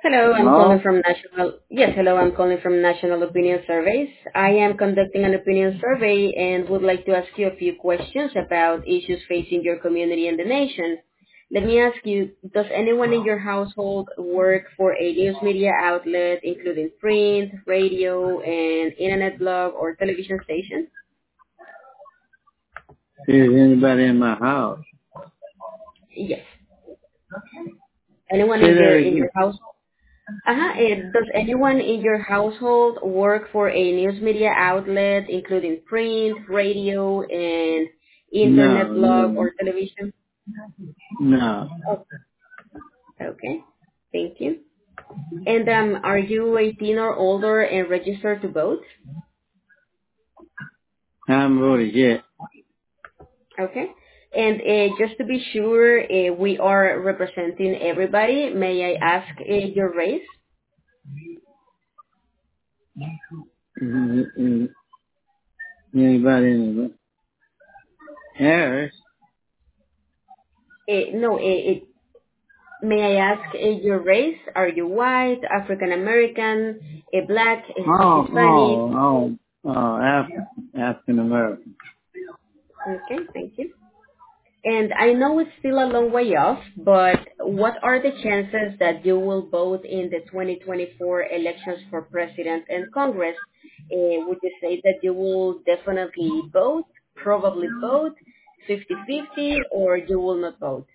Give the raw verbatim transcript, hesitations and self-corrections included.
Hello, I'm calling Hello? from National. Yes, hello, I'm calling from National Opinion Surveys. I am conducting an opinion survey and would like to ask you a few questions about issues facing your community and the nation. Let me ask you, does anyone in your household work for a news media outlet, including print, radio, and internet blog or television station? Is anybody in my house? Yes. Anyone Say in that your in again. your house? Uh-huh. eh, Does anyone in your household work for a news media outlet, including print, radio, and internet No, blog no, or television? no. Oh, okay. Thank you. And um, are you eighteen or older and registered to vote? I haven't voted yet. Okay. And uh, just to be sure, uh, we are representing everybody. May I ask uh, your race? Is, is anybody in the Harris? Uh, no, uh, May I ask uh, your race? Are you white, African American, a black, a Oh, Hispanic? oh, oh, oh, African, African American. Okay, thank you. And I know it's still a long way off, but what are the chances that you will vote in the twenty twenty-four elections for president and Congress? Uh, would you say that you will definitely vote, probably vote, fifty-fifty, or you will not vote?